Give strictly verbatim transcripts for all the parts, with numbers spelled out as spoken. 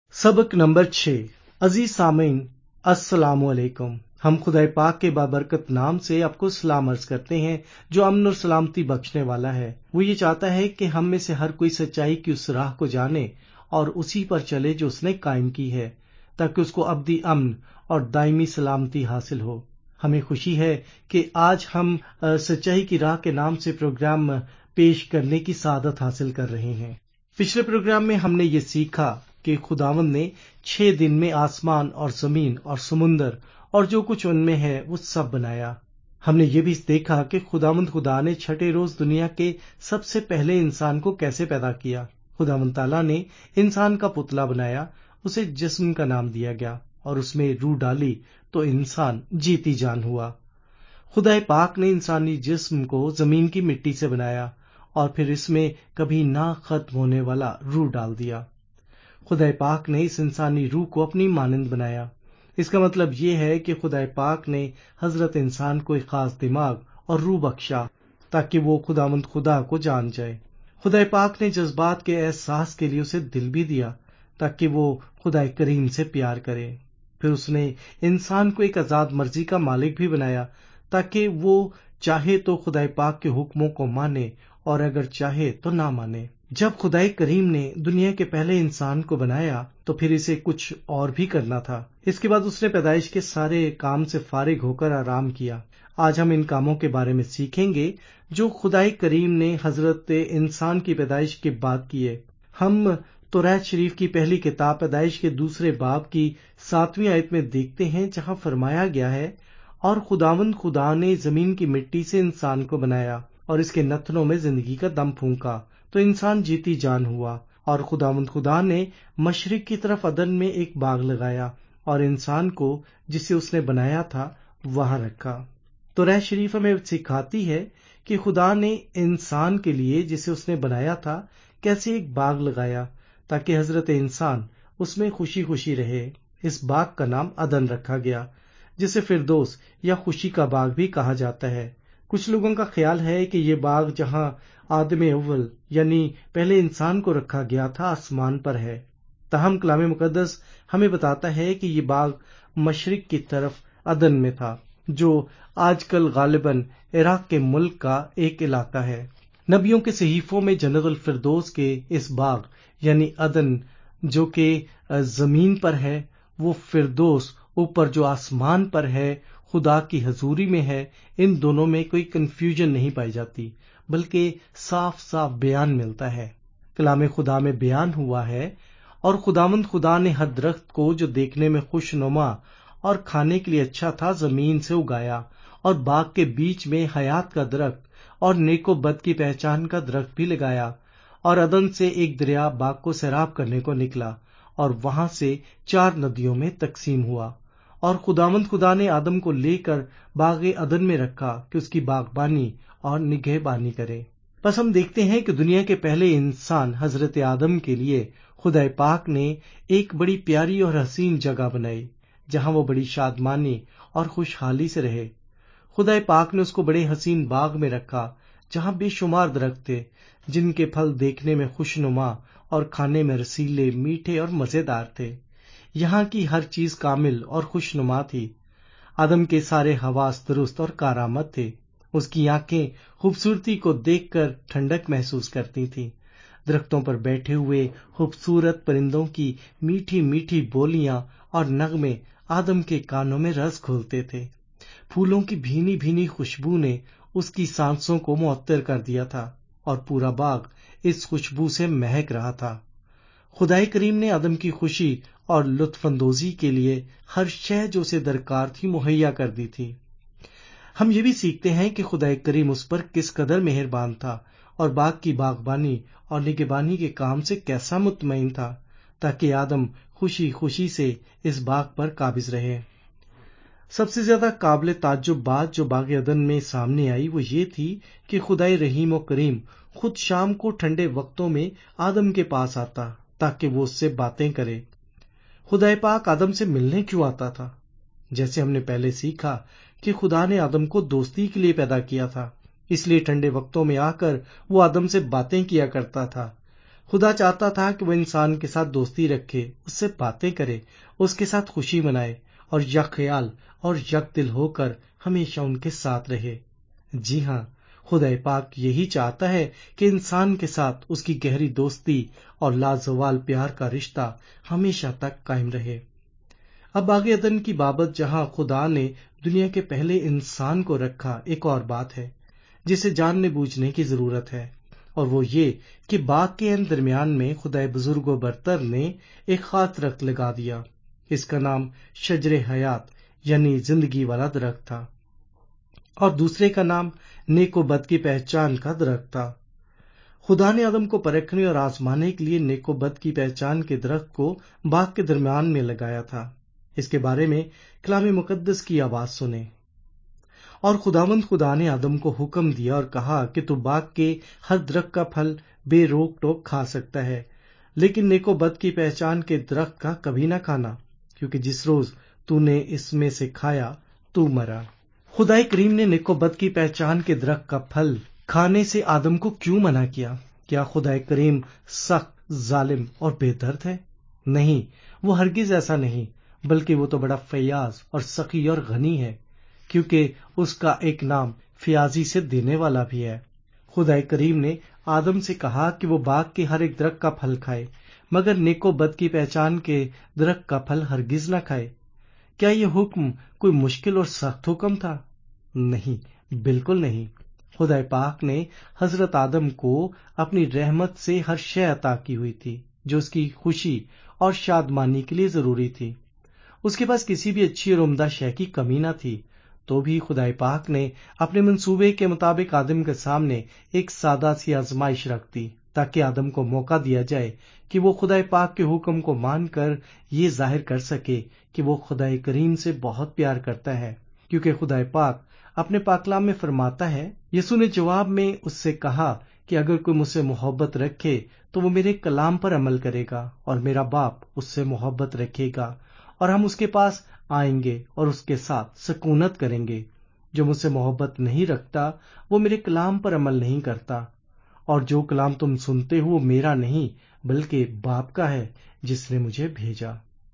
سبق نمبر چھ۔ عزیز سامعین، السلام علیکم۔ ہم خدا پاک کے بابرکت نام سے آپ کو سلام عرض کرتے ہیں جو امن اور سلامتی بخشنے والا ہے۔ وہ یہ چاہتا ہے کہ ہم میں سے ہر کوئی سچائی کی اس راہ کو جانے اور اسی پر چلے جو اس نے قائم کی ہے، تاکہ اس کو ابدی امن اور دائمی سلامتی حاصل ہو۔ ہمیں خوشی ہے کہ آج ہم سچائی کی راہ کے نام سے پروگرام پیش کرنے کی سعادت حاصل کر رہے ہیں۔ پچھلے پروگرام میں ہم نے یہ سیکھا کہ خداوند نے چھ دن میں آسمان اور زمین اور سمندر اور جو کچھ ان میں ہے وہ سب بنایا۔ ہم نے یہ بھی دیکھا کہ خداوند خدا نے چھٹے روز دنیا کے سب سے پہلے انسان کو کیسے پیدا کیا۔ خداوند تعالیٰ نے انسان کا پتلا بنایا، اسے جسم کا نام دیا گیا اور اس میں روح ڈالی تو انسان جیتی جان ہوا۔ خدا پاک نے انسانی جسم کو زمین کی مٹی سے بنایا اور پھر اس میں کبھی نہ ختم ہونے والا روح ڈال دیا۔ خدا پاک نے اس انسانی روح کو اپنی مانند بنایا۔ اس کا مطلب یہ ہے کہ خدا پاک نے حضرت انسان کو ایک خاص دماغ اور روح بخشا تاکہ وہ خداوند خدا کو جان جائے۔ خدا پاک نے جذبات کے احساس کے لیے اسے دل بھی دیا تاکہ وہ خدا کریم سے پیار کرے۔ پھر اس نے انسان کو ایک آزاد مرضی کا مالک بھی بنایا تاکہ وہ چاہے تو خدا پاک کے حکموں کو مانے اور اگر چاہے تو نہ مانے۔ جب خدا کریم نے دنیا کے پہلے انسان کو بنایا تو پھر اسے کچھ اور بھی کرنا تھا۔ اس کے بعد اس نے پیدائش کے سارے کام سے فارغ ہو کر آرام کیا۔ آج ہم ان کاموں کے بارے میں سیکھیں گے جو خدا کریم نے حضرت انسان کی پیدائش کے بعد کیے۔ ہم توریت شریف کی پہلی کتاب پیدائش کے دوسرے باب کی ساتویں آیت میں دیکھتے ہیں جہاں فرمایا گیا ہے، اور خداوند خدا نے زمین کی مٹی سے انسان کو بنایا اور اس کے نتنوں میں زندگی کا دم پھونکا تو انسان جیتی جان ہوا، اور خداوند خدا نے مشرق کی طرف عدن میں ایک باغ لگایا اور انسان کو جسے اس نے بنایا تھا وہاں رکھا۔ توریت شریف ہمیں سکھاتی ہے کہ خدا نے انسان کے لیے جسے اس نے بنایا تھا کیسے ایک باغ لگایا تاکہ حضرت انسان اس میں خوشی خوشی رہے۔ اس باغ کا نام عدن رکھا گیا جسے فردوس یا خوشی کا باغ بھی کہا جاتا ہے۔ کچھ لوگوں کا خیال ہے کہ یہ باغ جہاں آدم اول یعنی پہلے انسان کو رکھا گیا تھا آسمان پر ہے، تاہم کلام مقدس ہمیں بتاتا ہے کہ یہ باغ مشرق کی طرف عدن میں تھا، جو آج کل غالباً عراق کے ملک کا ایک علاقہ ہے۔ نبیوں کے صحیفوں میں جنت الفردوس کے اس باغ یعنی عدن جو کہ زمین پر ہے، وہ فردوس اوپر جو آسمان پر ہے خدا کی حضوری میں ہے، ان دونوں میں کوئی کنفیوژن نہیں پائی جاتی بلکہ صاف صاف بیان ملتا ہے۔ کلام خدا میں بیان ہوا ہے، اور خداوند خدا نے ہر درخت کو جو دیکھنے میں خوش نما اور کھانے کے لیے اچھا تھا زمین سے اگایا، اور باغ کے بیچ میں حیات کا درخت اور نیک و بد کی پہچان کا درخت بھی لگایا، اور عدن سے ایک دریا باغ کو سیراب کرنے کو نکلا اور وہاں سے چار ندیوں میں تقسیم ہوا، اور خداوند خدا نے آدم کو لے کر باغ عدن میں رکھا کہ اس کی باغبانی اور نگہبانی کرے۔ بس ہم دیکھتے ہیں کہ دنیا کے پہلے انسان حضرت آدم کے لیے خدا پاک نے ایک بڑی پیاری اور حسین جگہ بنائی جہاں وہ بڑی شادمانی اور خوشحالی سے رہے۔ خدا پاک نے اس کو بڑے حسین باغ میں رکھا جہاں بے شمار درخت تھے جن کے پھل دیکھنے میں خوشنما اور کھانے میں رسیلے، میٹھے اور مزیدار تھے۔ یہاں کی ہر چیز کامل اور خوشنما تھی۔ آدم کے سارے حواس درست اور کارآمد تھے۔ اس کی آنکھیں خوبصورتی کو دیکھ کر ٹھنڈک محسوس کرتی تھیں۔ درختوں پر بیٹھے ہوئے خوبصورت پرندوں کی میٹھی میٹھی بولیاں اور نغمے آدم کے کانوں میں رس گھولتے تھے۔ پھولوں کی بھینی بھینی خوشبو نے اس کی سانسوں کو معطر کر دیا تھا اور پورا باغ اس خوشبو سے مہک رہا تھا۔ خدا کریم نے آدم کی خوشی اور لطف اندوزی کے لیے ہر شے جو اسے درکار تھی مہیا کر دی تھی۔ ہم یہ بھی سیکھتے ہیں کہ خدا کریم اس پر کس قدر مہربان تھا اور باغ کی باغبانی اور نگہبانی کے کام سے کیسا مطمئن تھا تاکہ آدم خوشی خوشی سے اس باغ پر قابض رہے۔ سب سے زیادہ قابل تعجب بات جو باغ عدن میں سامنے آئی وہ یہ تھی کہ خدا رحیم و کریم خود شام کو ٹھنڈے وقتوں میں آدم کے پاس آتا تاکہ وہ اس سے باتیں کرے۔ خدا پاک آدم سے ملنے کیوں آتا تھا؟ جیسے ہم نے پہلے سیکھا کہ خدا نے آدم کو دوستی کے لیے پیدا کیا تھا، اس لیے ٹھنڈے وقتوں میں آ کر وہ آدم سے باتیں کیا کرتا تھا۔ خدا چاہتا تھا کہ وہ انسان کے ساتھ دوستی رکھے، اس سے باتیں کرے، اس کے ساتھ خوشی منائے اور یک خیال اور یک دل ہو کر ہمیشہ ان کے ساتھ رہے۔ جی ہاں، خدا پاک یہی چاہتا ہے کہ انسان کے ساتھ اس کی گہری دوستی اور لازوال پیار کا رشتہ ہمیشہ تک قائم رہے۔ اب باغ عدن کی بابت جہاں خدا نے دنیا کے پہلے انسان کو رکھا، ایک اور بات ہے جسے جاننے بوجھنے کی ضرورت ہے، اور وہ یہ کہ باغ کے درمیان میں خدا بزرگ و برتر نے ایک خاص درخت لگا دیا۔ اس کا نام شجر حیات یعنی زندگی والا درخت تھا، اور دوسرے کا نام نیک و بد کی پہچان کا درخت تھا۔ خدا نے آدم کو پرکھنے اور آزمانے کے لیے نیک و بد کی پہچان کے درخت کو باغ کے درمیان میں لگایا تھا۔ اس کے بارے میں کلام مقدس کی آواز سنیں۔ اور خداوند خدا نے آدم کو حکم دیا اور کہا کہ تو باغ کے ہر درخت کا پھل بے روک ٹوک کھا سکتا ہے، لیکن نیک و بد کی پہچان کے درخت کا کبھی نہ کھانا، کیونکہ جس روز تو نے اس میں سے کھایا تو مرا۔ خدا کریم نے نیک و بد کی پہچان کے درخت کا پھل کھانے سے آدم کو کیوں منع کیا؟ کیا خدا کریم سخت، ظالم اور بے درد ہے؟ نہیں، وہ ہرگز ایسا نہیں، بلکہ وہ تو بڑا فیاض اور سخی اور غنی ہے، کیونکہ اس کا ایک نام فیاضی سے دینے والا بھی ہے۔ خدا کریم نے آدم سے کہا کہ وہ باغ کے ہر ایک درخت کا پھل کھائے، مگر نیک و بد کی پہچان کے درخت کا پھل ہرگز نہ کھائے۔ کیا یہ حکم کوئی مشکل اور سخت حکم تھا؟ نہیں، بالکل نہیں۔ خدا پاک نے حضرت آدم کو اپنی رحمت سے ہر شے عطا کی ہوئی تھی جو اس کی خوشی اور شادمانی کے لیے ضروری تھی۔ اس کے پاس کسی بھی اچھی اور عمدہ شے کی کمی نہ تھی، تو بھی خدا پاک نے اپنے منصوبے کے مطابق آدم کے سامنے ایک سادہ سی آزمائش رکھ دی، تاکہ آدم کو موقع دیا جائے کہ وہ خدا پاک کے حکم کو مان کر یہ ظاہر کر سکے کہ وہ خدا کریم سے بہت پیار کرتا ہے، کیونکہ خدا پاک اپنے پاک کلام میں فرماتا ہے۔ یسوع نے جواب میں اس سے کہا کہ اگر کوئی مجھ سے محبت رکھے تو وہ میرے کلام پر عمل کرے گا، اور میرا باپ اس سے محبت رکھے گا، اور ہم اس کے پاس آئیں گے اور اس کے ساتھ سکونت کریں گے۔ جو مجھ سے محبت نہیں رکھتا وہ میرے کلام پر عمل نہیں کرتا، اور جو کلام تم سنتے ہو وہ میرا نہیں بلکہ باپ کا ہے جس نے مجھے بھیجا۔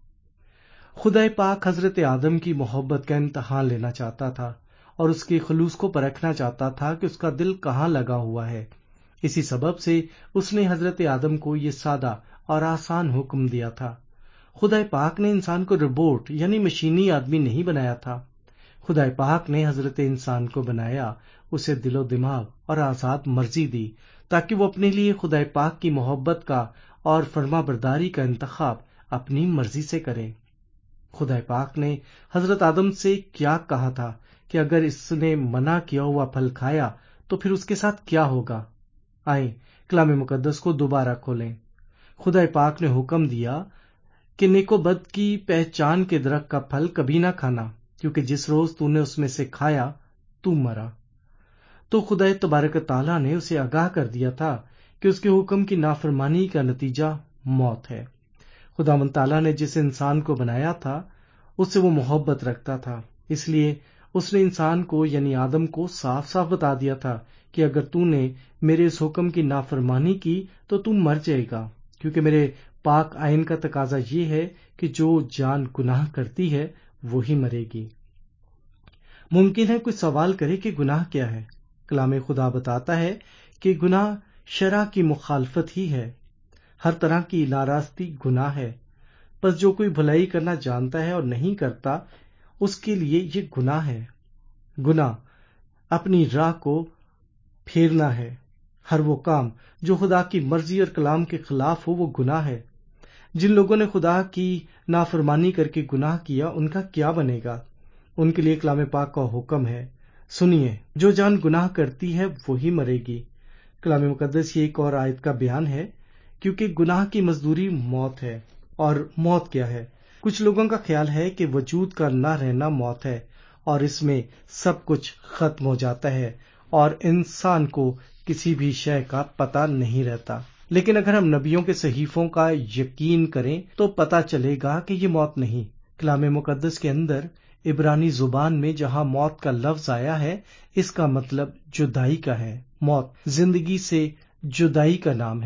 خدا پاک حضرت آدم کی محبت کا امتحان لینا چاہتا تھا اور اس کے خلوص کو پرکھنا چاہتا تھا کہ اس کا دل کہاں لگا ہوا ہے۔ اسی سبب سے اس نے حضرت آدم کو یہ سادہ اور آسان حکم دیا تھا۔ خدا پاک نے انسان کو روبوٹ یعنی مشینی آدمی نہیں بنایا تھا۔ خدا پاک نے حضرت انسان کو بنایا، اسے دل و دماغ اور آزاد مرضی دی، تاکہ وہ اپنے لیے خدا پاک کی محبت کا اور فرما برداری کا انتخاب اپنی مرضی سے کرے۔ خدا پاک نے حضرت آدم سے کیا کہا تھا کہ اگر اس نے منع کیا ہوا پھل کھایا تو پھر اس کے ساتھ کیا ہوگا؟ آئیں کلام مقدس کو دوبارہ کھولیں۔ خدا پاک نے حکم دیا کہ نیک و بد کی پہچان کے درخت کا پھل کبھی نہ کھانا، کیونکہ جس روز تو نے اس میں سے کھایا تو مرا۔ تو خدا تبارک تعالیٰ نے اسے آگاہ کر دیا تھا کہ اس کے حکم کی نافرمانی کا نتیجہ موت ہے۔ خداوند تعالیٰ نے جس انسان کو بنایا تھا اس سے وہ محبت رکھتا تھا، اس لیے اس نے انسان کو یعنی آدم کو صاف صاف بتا دیا تھا کہ اگر تو نے میرے اس حکم کی نافرمانی کی تو تم مر جائے گا، کیونکہ میرے پاک آئین کا تقاضا یہ ہے کہ جو جان گناہ کرتی ہے وہی مرے گی۔ ممکن ہے کوئی سوال کرے کہ گناہ کیا ہے؟ کلام خدا بتاتا ہے کہ گناہ شرع کی مخالفت ہی ہے۔ ہر طرح کی ناراستی گناہ ہے، پس جو کوئی بھلائی کرنا جانتا ہے اور نہیں کرتا اس کے لیے یہ گناہ ہے۔ گناہ اپنی راہ کو پھیرنا ہے۔ ہر وہ کام جو خدا کی مرضی اور کلام کے خلاف ہو وہ گناہ ہے۔ جن لوگوں نے خدا کی نافرمانی کر کے گناہ کیا ان کا کیا بنے گا؟ ان کے لیے کلام پاک کا حکم ہے، سنیے، جو جان گناہ کرتی ہے وہی مرے گی۔ کلام مقدس یہ ایک اور آیت کا بیان ہے، کیونکہ گناہ کی مزدوری موت ہے۔ اور موت کیا ہے؟ کچھ لوگوں کا خیال ہے کہ وجود کا نہ رہنا موت ہے، اور اس میں سب کچھ ختم ہو جاتا ہے اور انسان کو کسی بھی شے کا پتہ نہیں رہتا۔ لیکن اگر ہم نبیوں کے صحیفوں کا یقین کریں تو پتہ چلے گا کہ یہ موت نہیں۔ کلام مقدس کے اندر عبرانی زبان میں جہاں موت کا لفظ آیا ہے اس کا مطلب جدائی کا ہے۔ موت زندگی سے جدائی کا نام ہے۔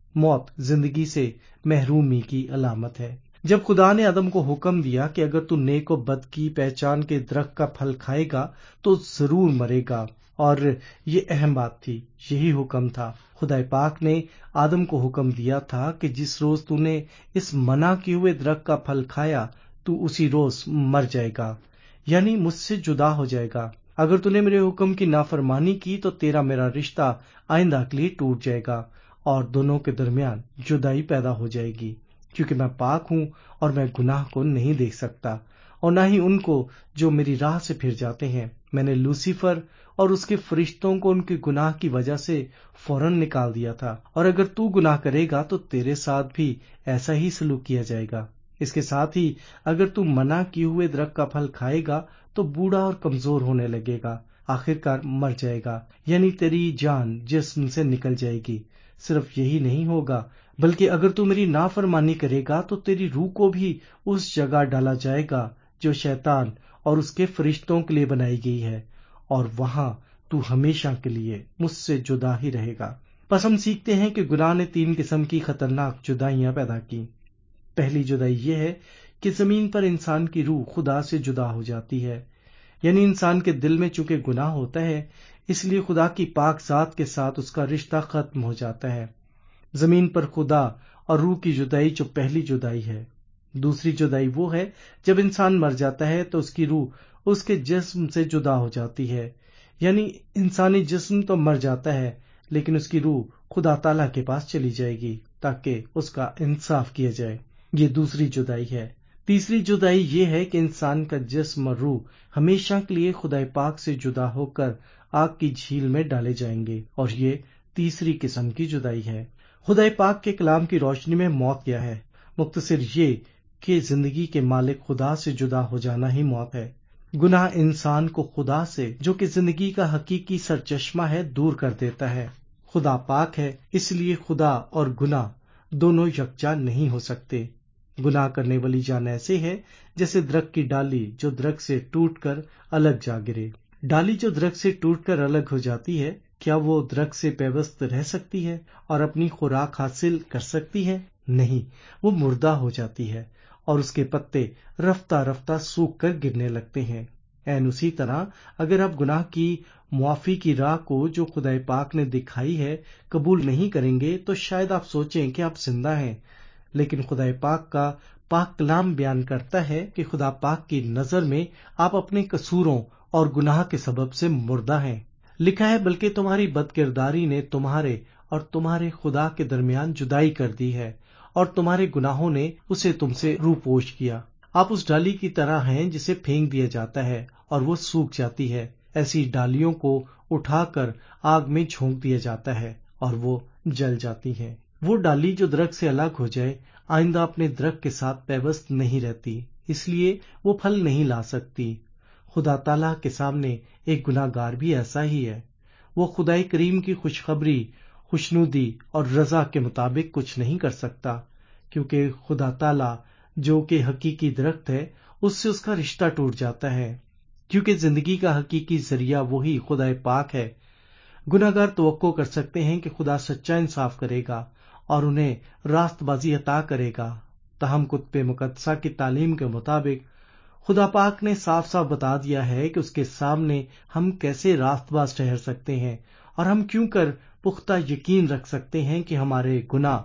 موت زندگی سے محرومی کی علامت ہے۔ جب خدا نے آدم کو حکم دیا کہ اگر تو نیک و بد کی پہچان کے درخت کا پھل کھائے گا تو ضرور مرے گا، اور یہ اہم بات تھی، یہی حکم تھا۔ خدا پاک نے آدم کو حکم دیا تھا کہ جس روز تو نے اس منع کیے ہوئے درخت کا پھل کھایا تو اسی روز مر جائے گا، یعنی مجھ سے جدا ہو جائے گا۔ اگر تو نے میرے حکم کی نافرمانی کی تو تیرا میرا رشتہ آئندہ کے لیے ٹوٹ جائے گا اور دونوں کے درمیان جدائی پیدا ہو جائے گی، کیونکہ میں پاک ہوں اور میں گناہ کو نہیں دیکھ سکتا، اور نہ ہی ان کو جو میری راہ سے پھر جاتے ہیں۔ میں نے لوسیفر اور اس کے فرشتوں کو ان کے گناہ کی وجہ سے فوراً نکال دیا تھا، اور اگر تو گناہ کرے گا تو تیرے ساتھ بھی ایسا ہی سلوک کیا جائے گا۔ اس کے ساتھ ہی اگر تو منع کیے ہوئے درخت کا پھل کھائے گا تو بوڑھا اور کمزور ہونے لگے گا، آخر کار مر جائے گا، یعنی تیری جان جسم سے نکل جائے گی۔ صرف یہی نہیں ہوگا، بلکہ اگر تو میری نافرمانی کرے گا تو تیری روح کو بھی اس جگہ ڈالا جائے گا جو شیطان اور اس کے فرشتوں کے لیے بنائی گئی ہے، اور وہاں تو ہمیشہ کے لیے مجھ سے جدا ہی رہے گا۔ پس ہم سیکھتے ہیں کہ گناہ نے تین قسم کی خطرناک جدائیاں پیدا کی۔ پہلی جدائی یہ ہے کہ زمین پر انسان کی روح خدا سے جدا ہو جاتی ہے، یعنی انسان کے دل میں چونکہ گناہ ہوتا ہے اس لیے خدا کی پاک ذات کے ساتھ اس کا رشتہ ختم ہو جاتا ہے۔ زمین پر خدا اور روح کی جدائی جو پہلی جدائی ہے۔ دوسری جدائی وہ ہے جب انسان مر جاتا ہے تو اس کی روح اس کے جسم سے جدا ہو جاتی ہے، یعنی انسانی جسم تو مر جاتا ہے لیکن اس کی روح خدا تعالیٰ کے پاس چلی جائے گی تاکہ اس کا انصاف کیا جائے۔ یہ دوسری جدائی ہے۔ تیسری جدائی یہ ہے کہ انسان کا جسم اور روح ہمیشہ کے لیے خدا پاک سے جدا ہو کر آگ کی جھیل میں ڈالے جائیں گے، اور یہ تیسری قسم کی جدائی ہے۔ خدا پاک کے کلام کی روشنی میں موت کیا ہے؟ مختصر یہ کہ زندگی کے مالک خدا سے جدا ہو جانا ہی موت ہے۔ گناہ انسان کو خدا سے، جو کہ زندگی کا حقیقی سرچشمہ ہے، دور کر دیتا ہے۔ خدا پاک ہے، اس لیے خدا اور گناہ دونوں یکجا نہیں ہو سکتے۔ گناہ کرنے والی جان ایسے ہے جیسے درخت کی ڈالی جو درخت سے ٹوٹ کر الگ جا گرے۔ ڈالی جو درخت سے ٹوٹ کر الگ ہو جاتی ہے، کیا وہ درخت سے پیوست رہ سکتی ہے اور اپنی خوراک حاصل کر سکتی ہے؟ نہیں، وہ مردہ ہو جاتی ہے اور اس کے پتے رفتہ رفتہ سوکھ کر گرنے لگتے ہیں۔ این اسی طرح اگر آپ گناہ کی معافی کی راہ کو جو خدا پاک نے دکھائی ہے قبول نہیں کریں گے تو شاید آپ سوچیں کہ آپ زندہ ہیں، لیکن خدا پاک کا پاک کلام بیان کرتا ہے کہ خدا پاک کی نظر میں آپ اپنے قصوروں اور گناہ کے سبب سے مردہ ہیں۔ لکھا ہے، بلکہ تمہاری بد کرداری نے تمہارے اور تمہارے خدا کے درمیان جدائی کر دی ہے، اور تمہارے گناہوں نے اسے تم سے روپوش کیا۔ آپ اس ڈالی کی طرح ہیں جسے پھینک دیا جاتا ہے اور وہ سوکھ جاتی ہے۔ ایسی ڈالیوں کو اٹھا کر آگ میں جھونک دیا جاتا ہے اور وہ جل جاتی ہیں۔ وہ ڈالی جو درخت سے الگ ہو جائے آئندہ اپنے درخت کے ساتھ پیوست نہیں رہتی، اس لیے وہ پھل نہیں لا سکتی۔ خدا تعالیٰ کے سامنے ایک گناہ گار بھی ایسا ہی ہے۔ وہ خدائے کریم کی خوشخبری، خوشنودی اور رضا کے مطابق کچھ نہیں کر سکتا، کیونکہ خدا تعالیٰ جو کہ حقیقی درخت ہے اس سے اس کا رشتہ ٹوٹ جاتا ہے، کیونکہ زندگی کا حقیقی ذریعہ وہی خدا پاک ہے۔ گناہ گار توقع کر سکتے ہیں کہ خدا سچا انصاف کرے گا اور انہیں راست بازی عطا کرے گا، تاہم کتب مقدسہ کی تعلیم کے مطابق خدا پاک نے صاف صاف بتا دیا ہے کہ اس کے سامنے ہم کیسے راست باز ٹھہر سکتے ہیں، اور ہم کیوں کر پختہ یقین رکھ سکتے ہیں کہ ہمارے گناہ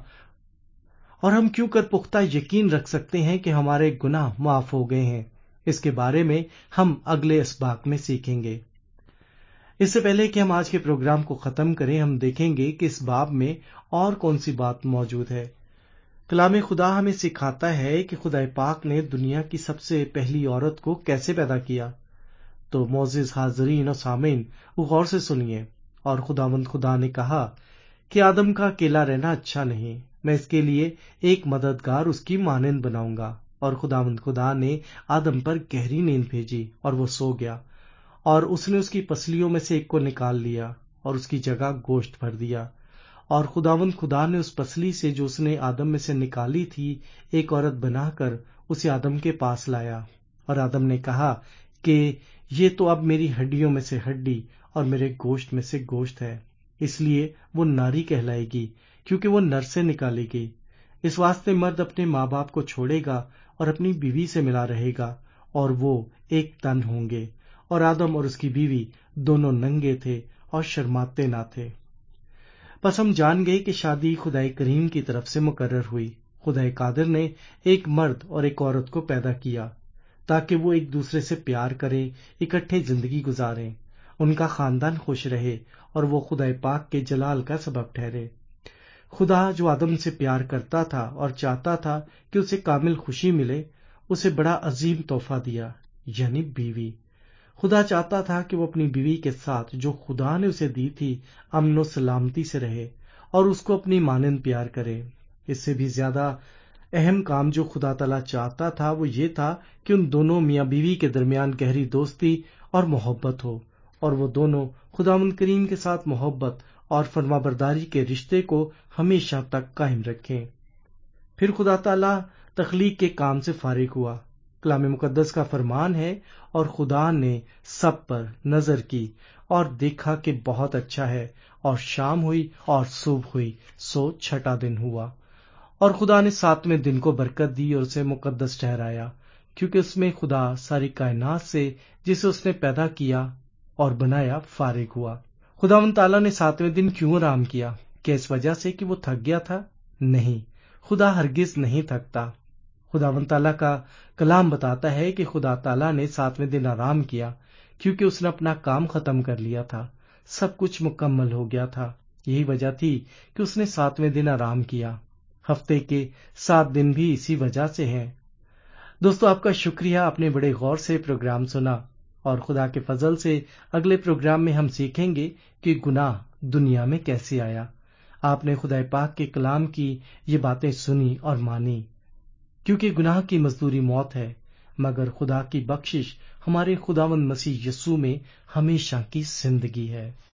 اور ہم کیوں کر پختہ یقین رکھ سکتے ہیں کہ ہمارے گناہ معاف ہو گئے ہیں۔ اس کے بارے میں ہم اگلے اسباق میں سیکھیں گے۔ اس سے پہلے کہ ہم آج کے پروگرام کو ختم کریں، ہم دیکھیں گے کہ اس باب میں اور کون سی بات موجود ہے۔ کلام خدا ہمیں سکھاتا ہے کہ خدا پاک نے دنیا کی سب سے پہلی عورت کو کیسے پیدا کیا۔ تو معزز حاضرین اور سامعین، غور سے سنیے۔ اور خداوند خدا نے کہا کہ آدم کا اکیلا رہنا اچھا نہیں، میں اس کے لیے ایک مددگار اس کی مانند بناؤں گا۔ اور خداوند خدا نے آدم پر گہری نیند بھیجی اور وہ سو گیا، اور اس نے اس کی پسلیوں میں سے ایک کو نکال لیا اور اس کی جگہ گوشت بھر دیا۔ اور خداوند خدا نے اس پسلی سے جو اس نے آدم میں سے نکالی تھی ایک عورت بنا کر اسے آدم کے پاس لایا، اور آدم نے کہا کہ یہ تو اب میری ہڈیوں میں سے ہڈی اور میرے گوشت میں سے گوشت ہے، اس لیے وہ ناری کہلائے گی، کیونکہ وہ نر سے نکالی گئی۔ اس واسطے مرد اپنے ماں باپ کو چھوڑے گا اور اپنی بیوی سے ملا رہے گا اور وہ ایک تن ہوں گے۔ اور آدم اور اس کی بیوی دونوں ننگے تھے اور شرماتے نہ تھے۔ پس ہم جان گئے کہ شادی خدائے کریم کی طرف سے مقرر ہوئی۔ خدائے قادر نے ایک مرد اور ایک عورت کو پیدا کیا تاکہ وہ ایک دوسرے سے پیار کریں، اکٹھے زندگی گزاریں، ان کا خاندان خوش رہے اور وہ خدائے پاک کے جلال کا سبب ٹھہرے۔ خدا جو آدم سے پیار کرتا تھا اور چاہتا تھا کہ اسے کامل خوشی ملے، اسے بڑا عظیم تحفہ دیا، یعنی بیوی۔ خدا چاہتا تھا کہ وہ اپنی بیوی کے ساتھ جو خدا نے اسے دی تھی امن و سلامتی سے رہے اور اس کو اپنی مانند پیار کرے۔ اس سے بھی زیادہ اہم کام جو خدا تعالیٰ چاہتا تھا وہ یہ تھا کہ ان دونوں میاں بیوی کے درمیان گہری دوستی اور محبت ہو، اور وہ دونوں خداوند کریم کے ساتھ محبت اور فرما برداری کے رشتے کو ہمیشہ تک قائم رکھیں۔ پھر خدا تعالیٰ تخلیق کے کام سے فارغ ہوا۔ کلام مقدس کا فرمان ہے، اور خدا نے سب پر نظر کی اور دیکھا کہ بہت اچھا ہے، اور شام ہوئی اور صبح ہوئی، سو چھٹا دن ہوا۔ اور خدا نے ساتویں دن کو برکت دی اور اسے مقدس ٹھہرایا، کیونکہ اس میں خدا ساری کائنات سے جسے اس نے پیدا کیا اور بنایا فارغ ہوا۔ خداوند تعالیٰ نے ساتویں دن کیوں آرام کیا؟ کیا اس وجہ سے کہ وہ تھک گیا تھا؟ نہیں، خدا ہرگز نہیں تھکتا۔ خداوند تعالیٰ کا کلام بتاتا ہے کہ خدا تعالیٰ نے ساتویں دن آرام کیا کیونکہ اس نے اپنا کام ختم کر لیا تھا، سب کچھ مکمل ہو گیا تھا۔ یہی وجہ تھی کہ اس نے ساتویں دن آرام کیا۔ ہفتے کے سات دن بھی اسی وجہ سے ہیں۔ دوستو، آپ کا شکریہ، آپ نے بڑے غور سے پروگرام سنا، اور خدا کے فضل سے اگلے پروگرام میں ہم سیکھیں گے کہ گناہ دنیا میں کیسے آیا۔ آپ نے خدا پاک کے کلام کی یہ باتیں سنی اور مانی، کیونکہ گناہ کی مزدوری موت ہے، مگر خدا کی بخشش ہمارے خداوند مسیح یسوع میں ہمیشہ کی زندگی ہے۔